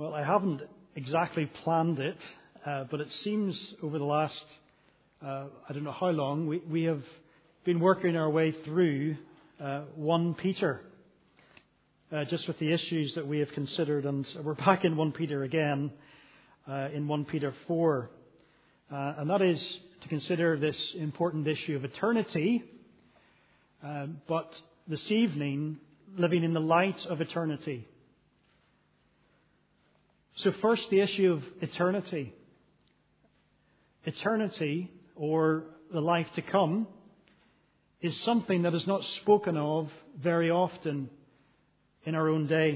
Well, I haven't exactly planned it, but it seems over the last, I don't know how long, we have been working our way through 1 Peter, just with the issues that we have considered. And we're back in 1 Peter again, in 1 Peter 4. And that is to consider this important issue of eternity, but this evening, living in the light of eternity. So first, the issue of eternity. Eternity, or the life to come, is something that is not spoken of very often in our own day.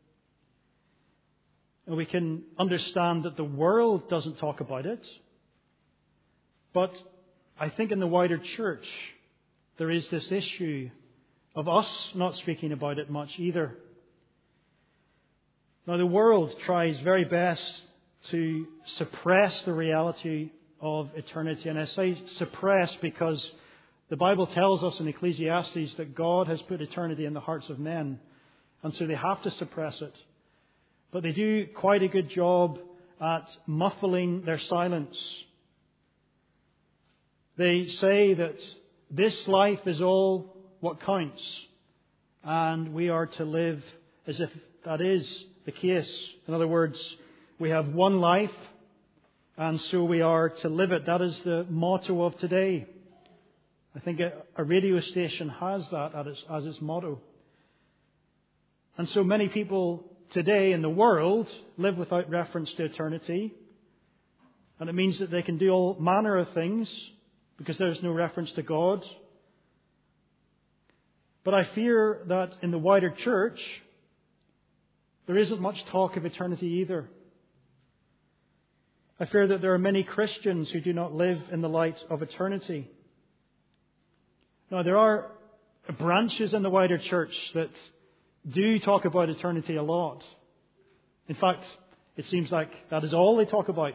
And we can understand that the world doesn't talk about it, but I think in the wider church there is this issue of us not speaking about it much either. Now, the world tries very best to suppress the reality of eternity. And I say suppress because the Bible tells us in Ecclesiastes that God has put eternity in the hearts of men. And so they have to suppress it. But they do quite a good job at muffling their silence. They say that this life is all what counts. And we are to live as if that is the case. In other words, we have one life, and so we are to live it. That is the motto of today. I think a radio station has that as its motto. And so many people today in the world live without reference to eternity. And it means that they can do all manner of things because there's no reference to God. But I fear that in the wider church, there isn't much talk of eternity either. I fear that there are many Christians who do not live in the light of eternity. Now, there are branches in the wider church that do talk about eternity a lot. In fact, it seems like that is all they talk about.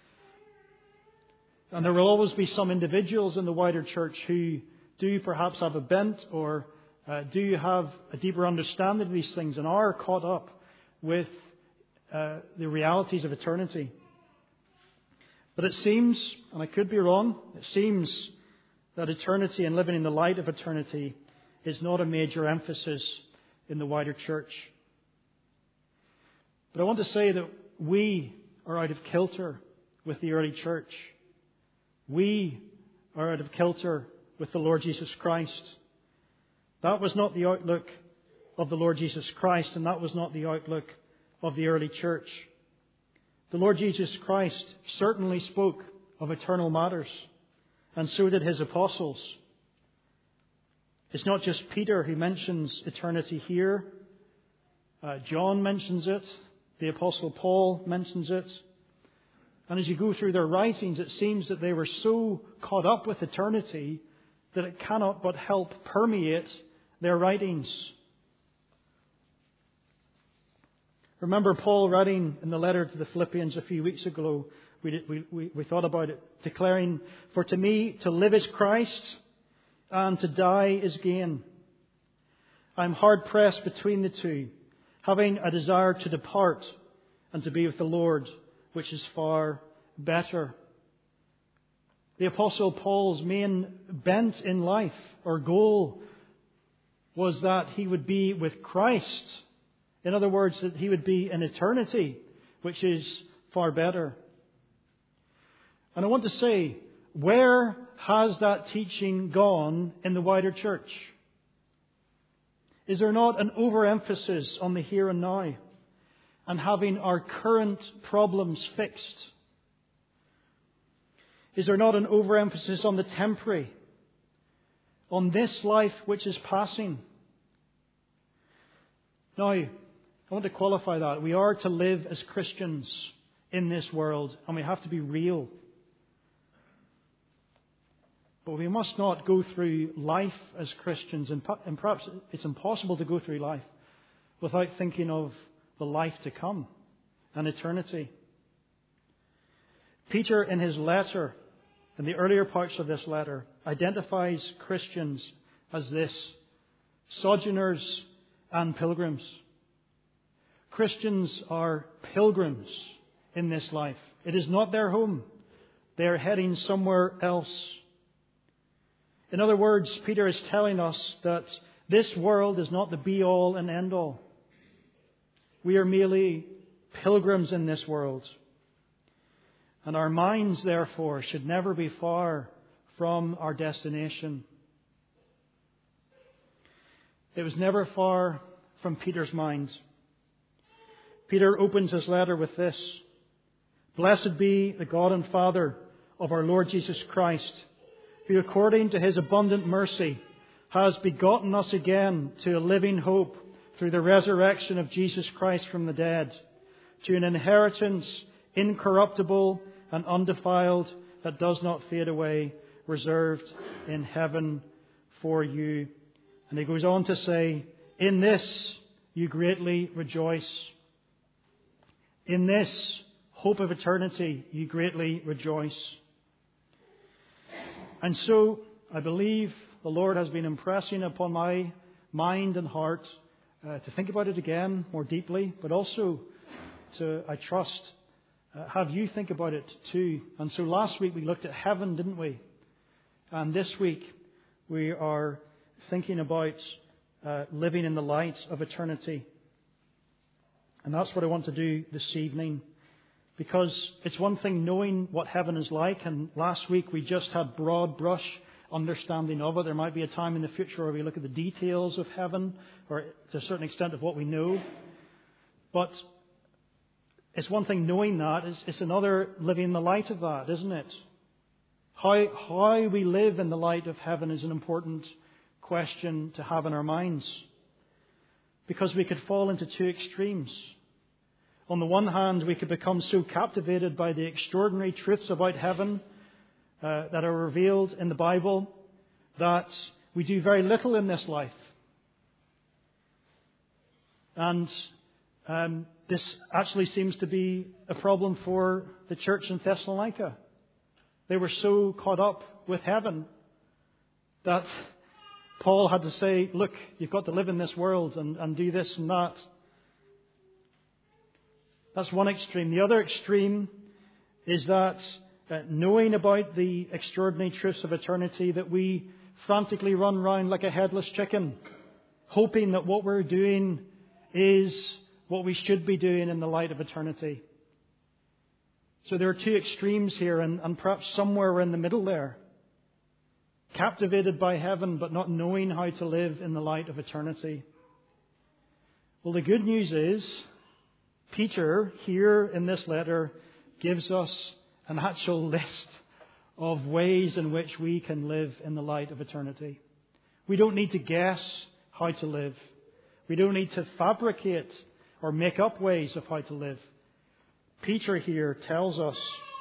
And there will always be some individuals in the wider church who do perhaps have a bent or do have a deeper understanding of these things and are caught up with the realities of eternity. But it seems, and I could be wrong, it seems that eternity and living in the light of eternity is not a major emphasis in the wider church. But I want to say that we are out of kilter with the early church. We are out of kilter with the Lord Jesus Christ. That was not the outlook of the Lord Jesus Christ, and that was not the outlook of the early church. The Lord Jesus Christ certainly spoke of eternal matters, and so did His apostles. It's not just Peter who mentions eternity here. John mentions it. The Apostle Paul mentions it. And as you go through their writings, it seems that they were so caught up with eternity that it cannot but help permeate their writings. Remember Paul writing in the letter to the Philippians a few weeks ago, we thought about it, declaring, "For to me to live is Christ, and to die is gain. I am hard pressed between the two, having a desire to depart and to be with the Lord, which is far better." The Apostle Paul's main bent in life, or goal, was that he would be with Christ. In other words, that he would be in eternity, which is far better. And I want to say, where has that teaching gone in the wider church? Is there not an overemphasis on the here and now and having our current problems fixed? Is there not an overemphasis on the temporary, on this life which is passing? Now, I want to qualify that. We are to live as Christians in this world, and we have to be real. But we must not go through life as Christians, and perhaps it's impossible to go through life without thinking of the life to come and eternity. Peter, in his letter, in the earlier parts of this letter, identifies Christians as this: sojourners and pilgrims. Christians are pilgrims in this life. It is not their home. They are heading somewhere else. In other words, Peter is telling us that this world is not the be-all and end-all. We are merely pilgrims in this world. And our minds, therefore, should never be far from our destination. It was never far from Peter's mind. Peter opens his letter with this: "Blessed be the God and Father of our Lord Jesus Christ, who according to His abundant mercy has begotten us again to a living hope through the resurrection of Jesus Christ from the dead, to an inheritance incorruptible and undefiled that does not fade away, reserved in heaven for you." And he goes on to say, "In this you greatly rejoice." In this hope of eternity you greatly rejoice. And so I believe the Lord has been impressing upon my mind and heart to think about it again more deeply, but also to, I trust, have you think about it too. And so last week we looked at heaven, didn't we? And this week we are thinking about living in the light of eternity. And that's what I want to do this evening. Because it's one thing knowing what heaven is like, and last week we just had broad brush understanding of it. There might be a time in the future where we look at the details of heaven, or to a certain extent of what we know. But it's one thing knowing that, it's another living in the light of that, isn't it? How we live in the light of heaven is an important question to have in our minds. Because we could fall into two extremes. On the one hand, we could become so captivated by the extraordinary truths about heaven that are revealed in the Bible that we do very little in this life. And this actually seems to be a problem for the church in Thessalonica. They were so caught up with heaven that Paul had to say, look, you've got to live in this world and do this and that. That's one extreme. The other extreme is that knowing about the extraordinary truths of eternity, that we frantically run round like a headless chicken, hoping that what we're doing is what we should be doing in the light of eternity. So there are two extremes here, and perhaps somewhere we're in the middle there. Captivated by heaven, but not knowing how to live in the light of eternity. Well, the good news is, Peter, here in this letter, gives us an actual list of ways in which we can live in the light of eternity. We don't need to guess how to live. We don't need to fabricate or make up ways of how to live. Peter here tells us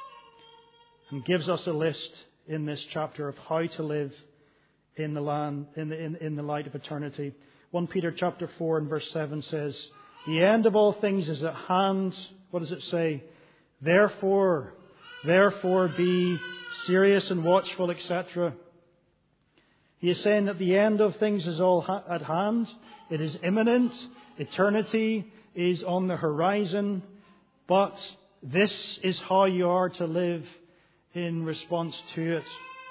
and gives us a list in this chapter of how to live in the light of eternity. 1 Peter chapter 4 and verse 7 says, "The end of all things is at hand." What does it say? Therefore be serious and watchful, etc. He is saying that the end of things is all at hand. It is imminent. Eternity is on the horizon. But this is how you are to live in response to it.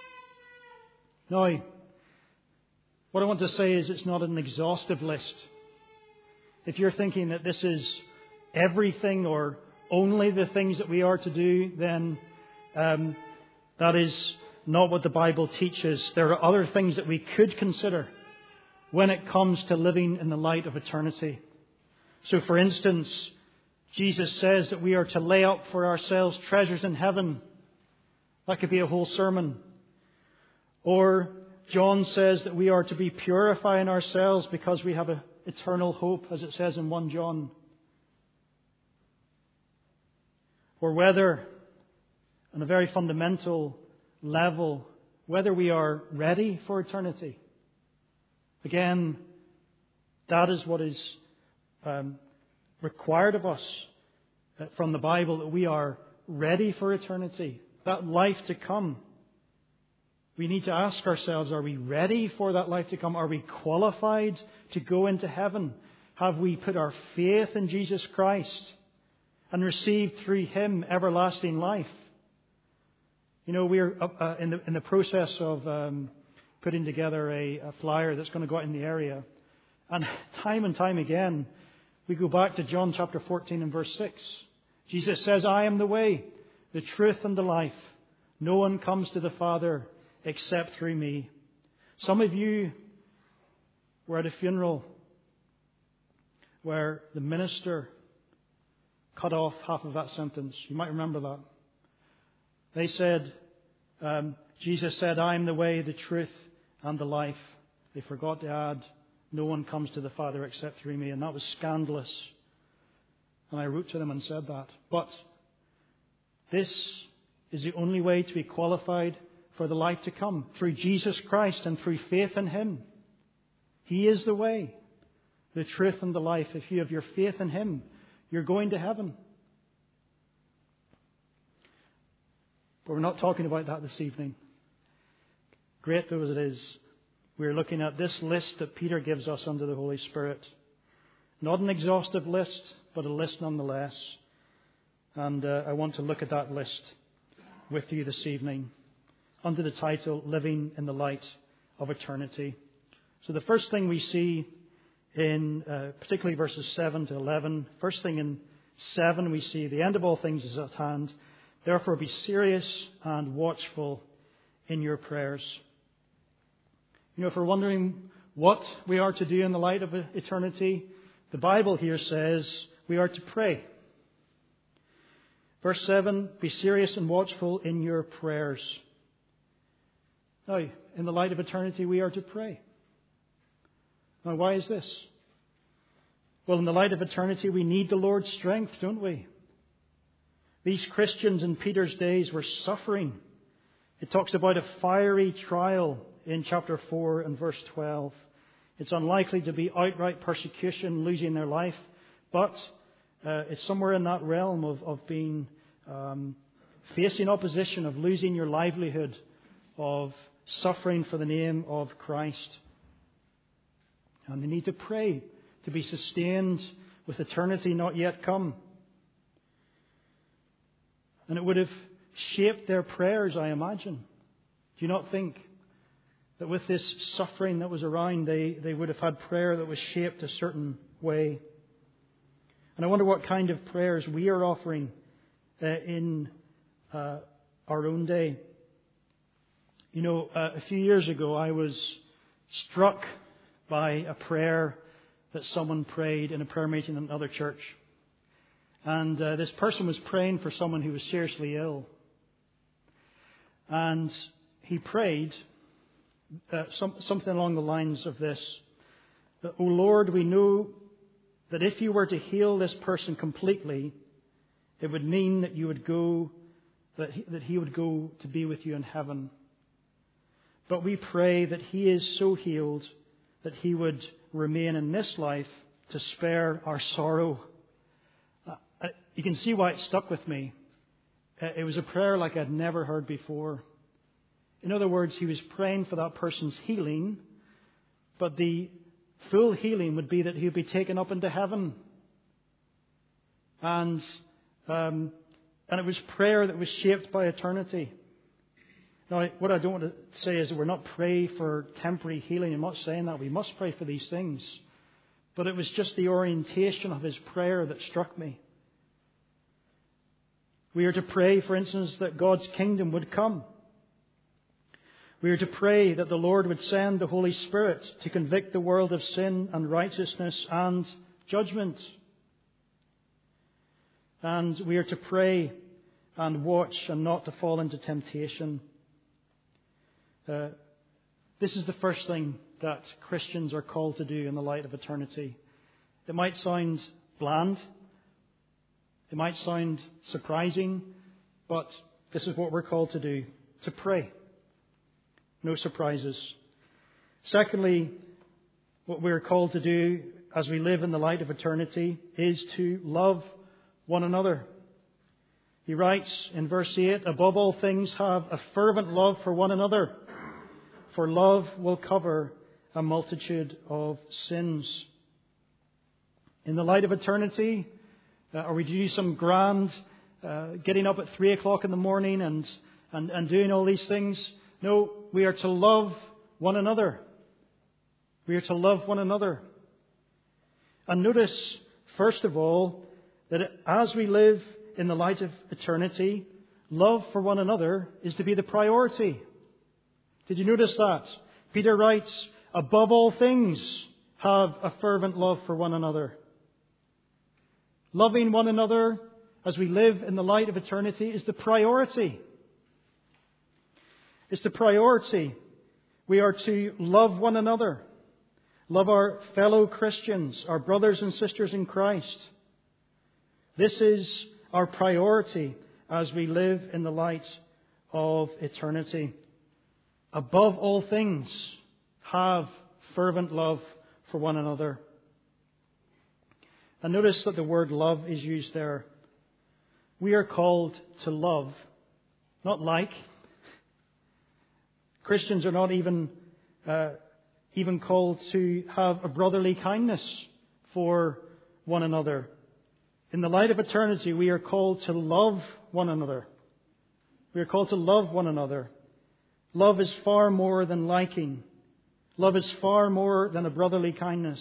Now, what I want to say is it's not an exhaustive list. If you're thinking that this is everything or only the things that we are to do, then that is not what the Bible teaches. There are other things that we could consider when it comes to living in the light of eternity. So, for instance, Jesus says that we are to lay up for ourselves treasures in heaven. That could be a whole sermon. Or John says that we are to be purifying ourselves because we have an eternal hope, as it says in 1 John. Or whether, on a very fundamental level, whether we are ready for eternity. Again, that is what is required of us from the Bible, that we are ready for eternity, that life to come. We need to ask ourselves, are we ready for that life to come? Are we qualified to go into heaven? Have we put our faith in Jesus Christ? and received through Him everlasting life. You know, we're in the process of putting together a flyer that's going to go out in the area. And time again, we go back to John chapter 14 and verse 6. Jesus says, I am the way, the truth, and the life. No one comes to the Father except through me. Some of you were at a funeral where the minister cut off half of that sentence. You might remember that. They said, Jesus said, I am the way, the truth, and the life. They forgot to add, no one comes to the Father except through me. And that was scandalous. And I wrote to them and said that. But this is the only way to be qualified for the life to come, through Jesus Christ and through faith in Him. He is the way, the truth, and the life. If you have your faith in Him, you're going to heaven. But we're not talking about that this evening. Great though as it is, we're looking at this list that Peter gives us under the Holy Spirit. Not an exhaustive list, but a list nonetheless. And I want to look at that list with you this evening under the title, Living in the Light of Eternity. So the first thing we see in particularly verses 7 to 11, first thing in 7 we see, the end of all things is at hand. Therefore be serious and watchful in your prayers. You know, if we're wondering what we are to do in the light of eternity, the Bible here says we are to pray. Verse 7, be serious and watchful in your prayers. Now, in the light of eternity, we are to pray. Now, why is this? Well, in the light of eternity, we need the Lord's strength, don't we? These Christians in Peter's days were suffering. It talks about a fiery trial in chapter 4 and verse 12. It's unlikely to be outright persecution, losing their life, but it's somewhere in that realm of being facing opposition, of losing your livelihood, of suffering for the name of Christ. And they need to pray to be sustained with eternity not yet come. And it would have shaped their prayers, I imagine. Do you not think that with this suffering that was around, they would have had prayer that was shaped a certain way? And I wonder what kind of prayers we are offering in our own day. You know, a few years ago I was struck by a prayer that someone prayed in a prayer meeting in another church. And this person was praying for someone who was seriously ill. And he prayed something along the lines of this: that, O Lord, we know that if you were to heal this person completely, it would mean that you would go, that he would go to be with you in heaven. But we pray that he is so healed that he would remain in this life to spare our sorrow. You can see why it stuck with me. It was a prayer like I'd never heard before. In other words, he was praying for that person's healing, but the full healing would be that he would be taken up into heaven. And it was prayer that was shaped by eternity. Now, what I don't want to say is that we're not pray for temporary healing. I'm not saying that. We must pray for these things. But it was just the orientation of his prayer that struck me. We are to pray, for instance, that God's kingdom would come. We are to pray that the Lord would send the Holy Spirit to convict the world of sin and righteousness and judgment. And we are to pray and watch and not to fall into temptation. This is the first thing that Christians are called to do in the light of eternity. It might sound bland. It might sound surprising. But this is what we're called to do. To pray. No surprises. Secondly, what we're called to do as we live in the light of eternity is to love one another. He writes in verse 8, above all things have a fervent love for one another, for love will cover a multitude of sins. In the light of eternity, Are we to do some grand getting up at 3 o'clock in the morning and doing all these things? No, we are to love one another. We are to love one another. And notice, first of all, that as we live in the light of eternity, love for one another is to be the priority. Did you notice that? Peter writes, above all things, have a fervent love for one another. Loving one another as we live in the light of eternity is the priority. It's the priority. We are to love one another. Love our fellow Christians, our brothers and sisters in Christ. This is our priority as we live in the light of eternity. Above all things, have fervent love for one another. And notice that the word love is used there. We are called to love, not like. Christians are not even called to have a brotherly kindness for one another. In the light of eternity, we are called to love one another. We are called to love one another. Love is far more than liking. Love is far more than a brotherly kindness.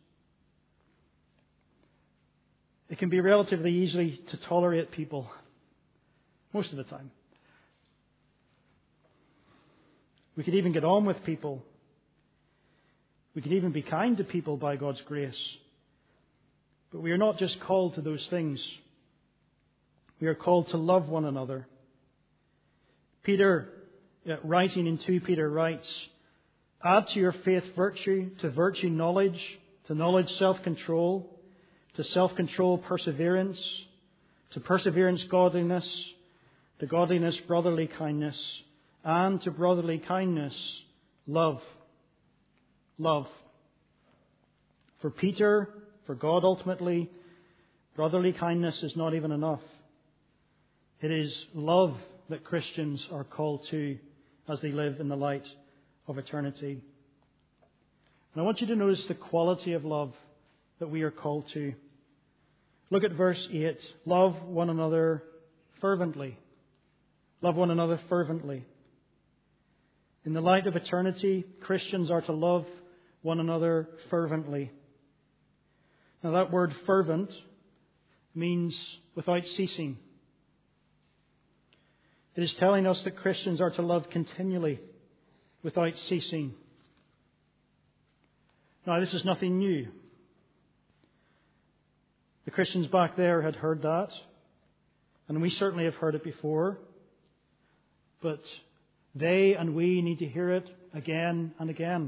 It can be relatively easy to tolerate people, most of the time. We could even get on with people. We could even be kind to people by God's grace. But we are not just called to those things. We are called to love one another. Peter, writing in 2 Peter, writes, add to your faith virtue, to virtue knowledge, to knowledge self-control, to self-control perseverance, to perseverance godliness, to godliness brotherly kindness, and to brotherly kindness love. Love. For Peter, for God ultimately, brotherly kindness is not even enough. It is love that Christians are called to as they live in the light of eternity. And I want you to notice the quality of love that we are called to. Look at verse 8. Love one another fervently. Love one another fervently. In the light of eternity, Christians are to love one another fervently. Now that word fervent means without ceasing. It is telling us that Christians are to love continually without ceasing. Now this is nothing new. The Christians back there had heard that, and we certainly have heard it before, but they and we need to hear it again and again.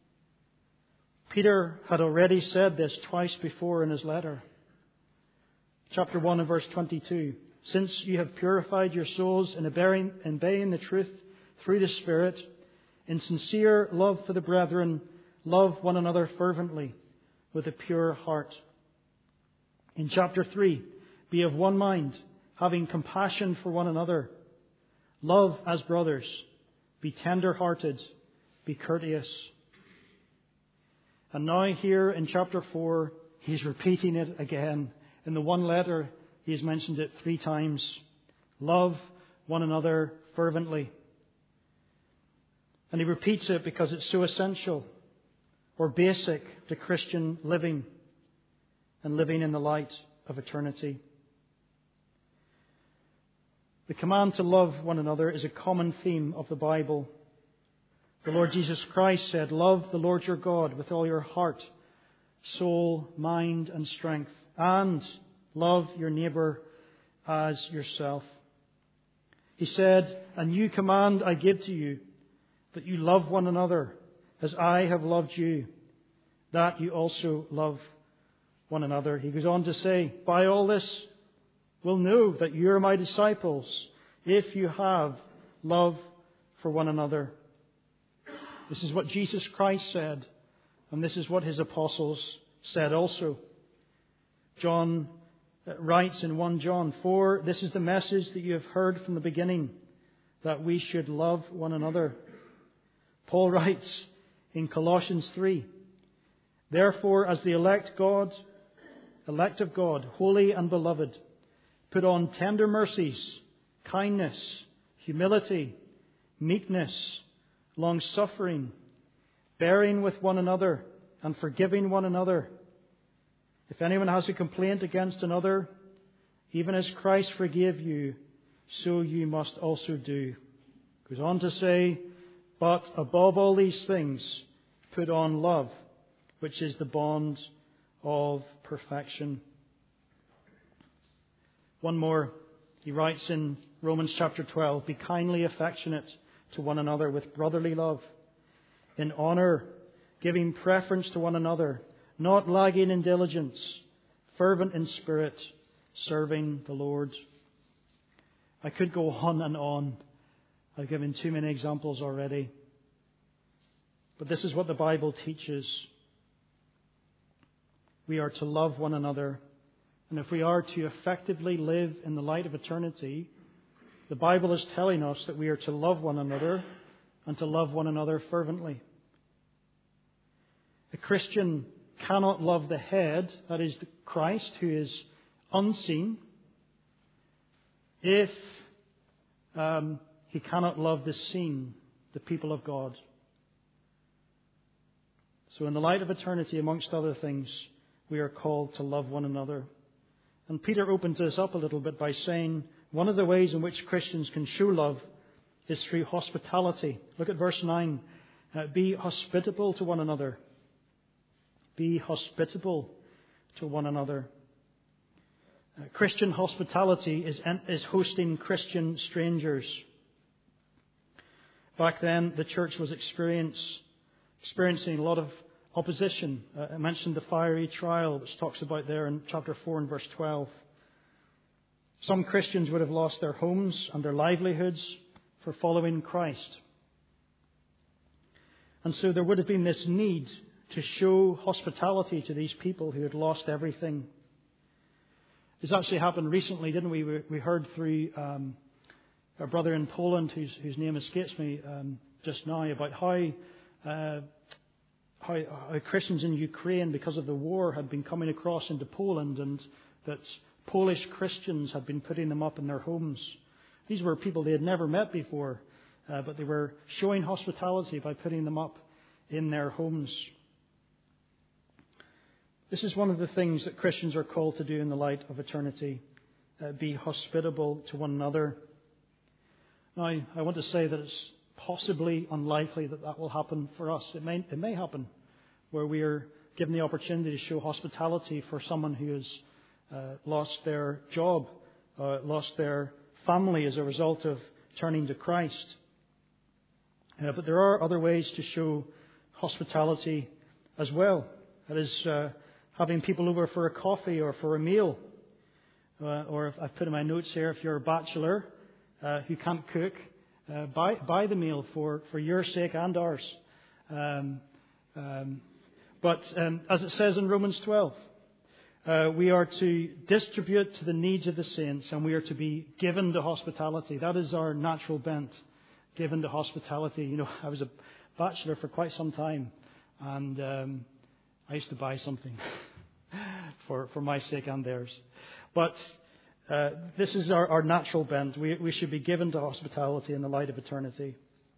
Peter had already said this twice before in his letter. Chapter 1 and verse 22. Since you have purified your souls in obeying the truth through the Spirit, in sincere love for the brethren, love one another fervently with a pure heart. In chapter 3, be of one mind, having compassion for one another. Love as brothers. Be tender-hearted. Be courteous. And now here in chapter 4, he's repeating it again. In the one letter, he has mentioned it 3 times. Love one another fervently. And he repeats it because it's so essential or basic to Christian living and living in the light of eternity. The command to love one another is a common theme of the Bible. The Lord Jesus Christ said, love the Lord your God with all your heart, soul, mind and strength, and love your neighbour as yourself. He said, a new command I give to you, that you love one another as I have loved you, that you also love one another. He goes on to say, by all this we'll know that you are my disciples if you have love for one another. This is what Jesus Christ said, and this is what his apostles said also. John writes in 1 John, for this is the message that you have heard from the beginning, that we should love one another. Paul writes in Colossians 3, therefore, as the elect God elect of God, holy and beloved, put on tender mercies, kindness, humility, meekness, long-suffering, bearing with one another and forgiving one another. If anyone has a complaint against another, even as Christ forgave you, so you must also do. Goes on to say, but above all these things, put on love, which is the bond of perfection. One more. He writes in Romans chapter 12, be kindly affectionate to one another with brotherly love, in honor, giving preference to one another, not lagging in diligence, fervent in spirit, serving the Lord. I could go on and on. I've given too many examples already. But this is what the Bible teaches. We are to love one another. And if we are to effectively live in the light of eternity, the Bible is telling us that we are to love one another and to love one another fervently. A Christian cannot love the head, that is Christ, who is unseen, if he cannot love the seen, the people of God. So in the light of eternity, amongst other things, we are called to love one another. And Peter opens this up a little bit by saying one of the ways in which Christians can show love is through hospitality. Look at verse 9. Be hospitable to one another. Be hospitable to one another. Christian hospitality is hosting Christian strangers. Back then, the church was experiencing a lot of opposition. I mentioned the fiery trial, which talks about there in chapter 4 and verse 12. Some Christians would have lost their homes and their livelihoods for following Christ. And so there would have been this need to show hospitality to these people who had lost everything. This actually happened recently, didn't we? We heard through our brother in Poland, whose name escapes me just now, about how Christians in Ukraine, because of the war, had been coming across into Poland, and that Polish Christians had been putting them up in their homes. These were people they had never met before, but they were showing hospitality by putting them up in their homes. This is one of the things that Christians are called to do in the light of eternity. Be hospitable to one another. Now, I want to say that it's possibly unlikely that will happen for us. It may happen where we are given the opportunity to show hospitality for someone who has lost their job, lost their family as a result of turning to Christ. But there are other ways to show hospitality as well. That is having people over for a coffee or for a meal. Or if I've put in my notes here, if you're a bachelor who can't cook, buy the meal for your sake and ours. But as it says in Romans 12, we are to distribute to the needs of the saints, and we are to be given to hospitality. That is our natural bent, given to hospitality. You know, I was a bachelor for quite some time, and I used to buy something for my sake and theirs. But this is our natural bent. We should be given to hospitality in the light of eternity.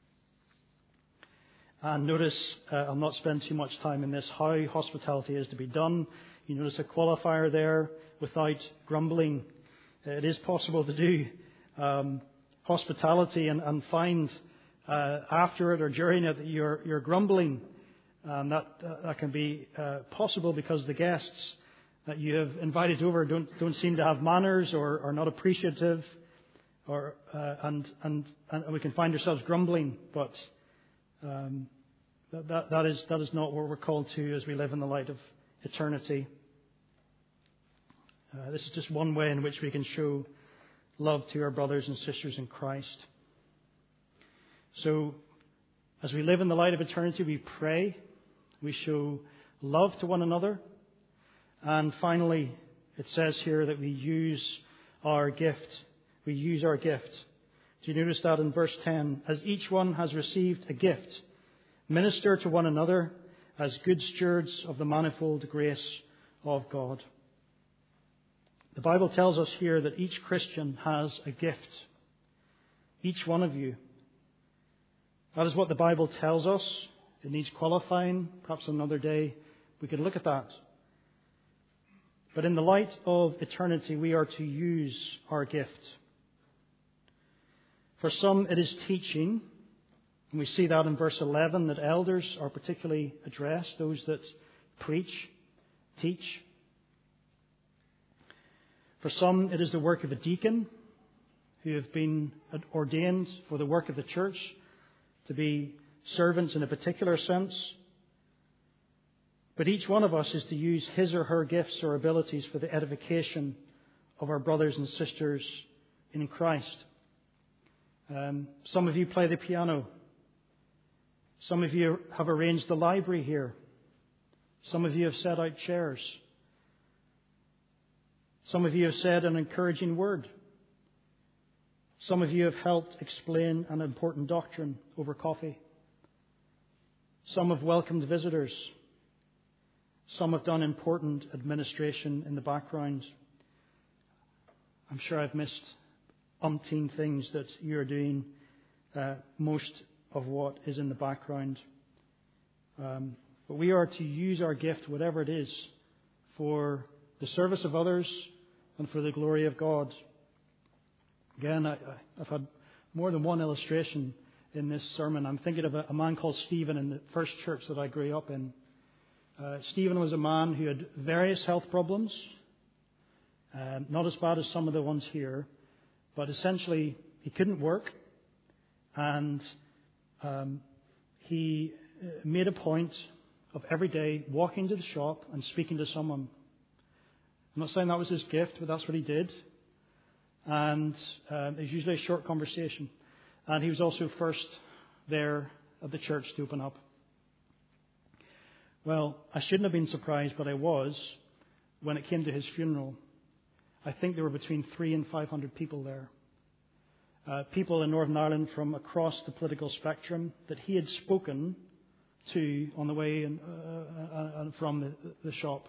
And notice, I'll not spend too much time in this, how hospitality is to be done. You notice a qualifier there, without grumbling. It is possible to do hospitality and find after it or during it that you're grumbling. And that can be possible because the guests that you have invited over don't seem to have manners or are not appreciative, and we can find ourselves grumbling. But that is not what we're called to as we live in the light of eternity. This is just one way in which we can show love to our brothers and sisters in Christ. So, as we live in the light of eternity, we pray, we show love to one another, and finally, it says here that we use our gift. We use our gift. Do you notice that in verse 10? As each one has received a gift, minister to one another as good stewards of the manifold grace of God. The Bible tells us here that each Christian has a gift. Each one of you. That is what the Bible tells us. It needs qualifying. Perhaps another day we could look at that. But in the light of eternity, we are to use our gift. For some, it is teaching. And we see that in verse 11, that elders are particularly addressed, those that preach, teach. For some, it is the work of a deacon who have been ordained for the work of the church to be servants in a particular sense. But each one of us is to use his or her gifts or abilities for the edification of our brothers and sisters in Christ. Some of you play the piano. Some of you have arranged the library here. Some of you have set out chairs. Some of you have said an encouraging word. Some of you have helped explain an important doctrine over coffee. Some have welcomed visitors. Some have done important administration in the background. I'm sure I've missed umpteen things that you're doing, most of what is in the background. But we are to use our gift, whatever it is, for the service of others and for the glory of God. Again, I've had more than one illustration in this sermon. I'm thinking of a man called Stephen in the first church that I grew up in. Stephen was a man who had various health problems, not as bad as some of the ones here, but essentially he couldn't work, and he made a point of every day walking to the shop and speaking to someone. I'm not saying that was his gift, but that's what he did. And it was usually a short conversation. And he was also first there at the church to open up. Well, I shouldn't have been surprised, but I was, when it came to his funeral. I think there were between 300 and 500 people there. People in Northern Ireland from across the political spectrum that he had spoken to on the way from the shop.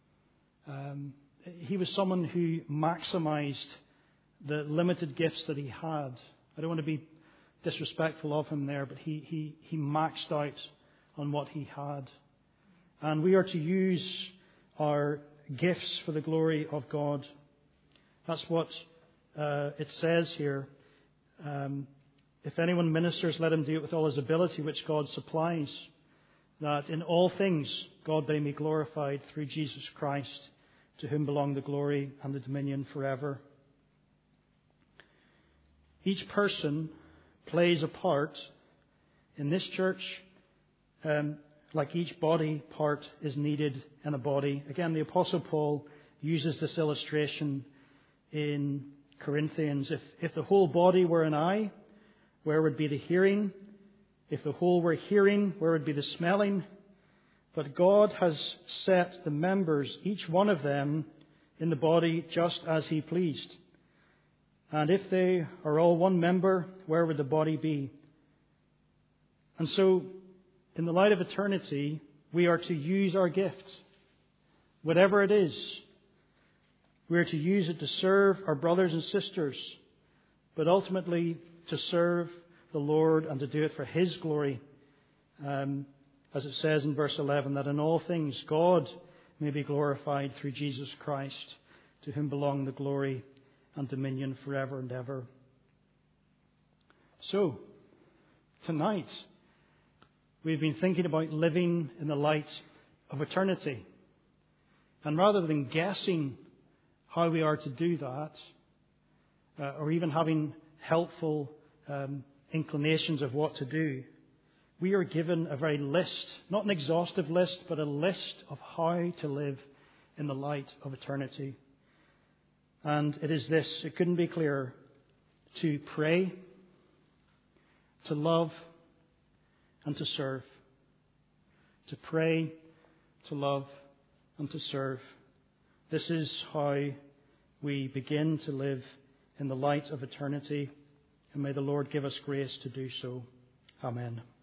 He was someone who maximized the limited gifts that he had. I don't want to be disrespectful of him there, but he maxed out on what he had. And we are to use our gifts for the glory of God. That's what it says here. If anyone ministers, let him do it with all his ability, which God supplies, that in all things God may be glorified through Jesus Christ, to whom belong the glory and the dominion forever. Each person plays a part in this church, like each body part is needed in a body. Again, the Apostle Paul uses this illustration in Corinthians. If the whole body were an eye, where would be the hearing? If the whole were hearing, where would be the smelling? But God has set the members, each one of them, in the body just as He pleased. And if they are all one member, where would the body be? And so, in the light of eternity, we are to use our gift, whatever it is. We are to use it to serve our brothers and sisters, but ultimately to serve the Lord and to do it for His glory. As it says in verse 11, that in all things God may be glorified through Jesus Christ, to whom belong the glory and dominion forever and ever. So, tonight, we've been thinking about living in the light of eternity. And rather than guessing how we are to do that, or even having helpful inclinations of what to do, we are given a very list, not an exhaustive list, but a list of how to live in the light of eternity. And it is this, it couldn't be clearer, to pray, to love, and to serve. To pray, to love, and to serve. This is how we begin to live in the light of eternity. And may the Lord give us grace to do so. Amen.